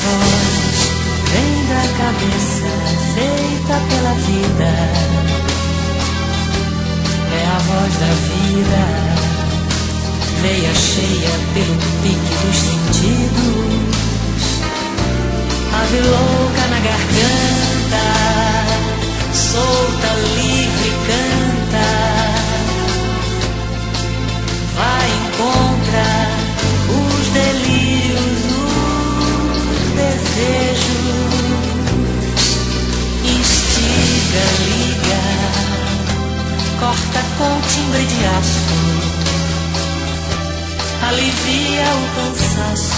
voz vem da cabeça feita pela vida. É a voz da vida, veia cheia pelo pique dos sentidos. Ave louca na garganta, solta, livre, canta. Vai, encontra os delírios, os desejos. Instiga, liga, corta com timbre de aço. Alivia o cansaço.